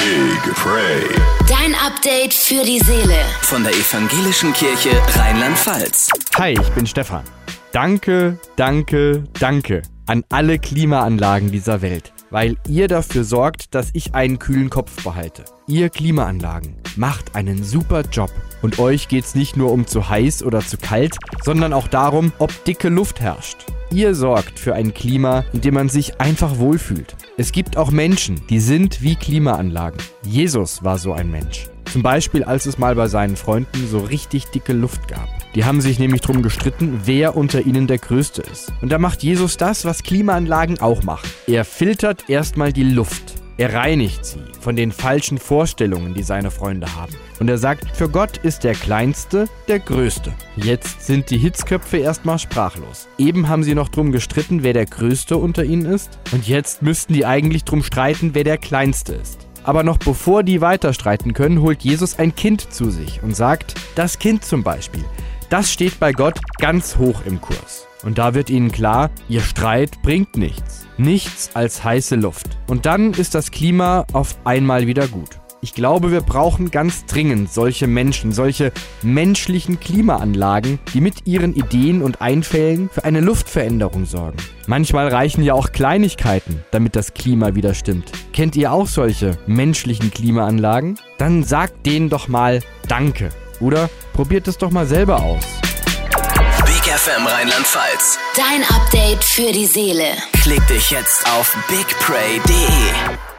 Big Pray. Dein Update für die Seele. Von der Evangelischen Kirche Rheinland-Pfalz. Hi, ich bin Stefan. Danke an alle Klimaanlagen dieser Welt, weil ihr dafür sorgt, dass ich einen kühlen Kopf behalte. Ihr Klimaanlagen macht einen super Job. Und euch geht's nicht nur um zu heiß oder zu kalt, sondern auch darum, ob dicke Luft herrscht. Ihr sorgt für ein Klima, in dem man sich einfach wohlfühlt. Es gibt auch Menschen, die sind wie Klimaanlagen. Jesus war so ein Mensch. Zum Beispiel, als es mal bei seinen Freunden so richtig dicke Luft gab. Die haben sich nämlich drum gestritten, wer unter ihnen der Größte ist. Und da macht Jesus das, was Klimaanlagen auch machen. Er filtert erstmal die Luft. Er reinigt sie von den falschen Vorstellungen, die seine Freunde haben. Und er sagt, für Gott ist der Kleinste der Größte. Jetzt sind die Hitzköpfe erstmal sprachlos. Eben haben sie noch drum gestritten, wer der Größte unter ihnen ist. Und jetzt müssten die eigentlich drum streiten, wer der Kleinste ist. Aber noch bevor die weiter streiten können, holt Jesus ein Kind zu sich und sagt, das Kind zum Beispiel, das steht bei Gott ganz hoch im Kurs. Und da wird ihnen klar, ihr Streit bringt nichts. Nichts als heiße Luft. Und dann ist das Klima auf einmal wieder gut. Ich glaube, wir brauchen ganz dringend solche Menschen, solche menschlichen Klimaanlagen, die mit ihren Ideen und Einfällen für eine Luftveränderung sorgen. Manchmal reichen ja auch Kleinigkeiten, damit das Klima wieder stimmt. Kennt ihr auch solche menschlichen Klimaanlagen? Dann sagt denen doch mal Danke. Oder probiert es doch mal selber aus. Big FM Rheinland-Pfalz. Dein Update für die Seele. Klick dich jetzt auf bigpray.de.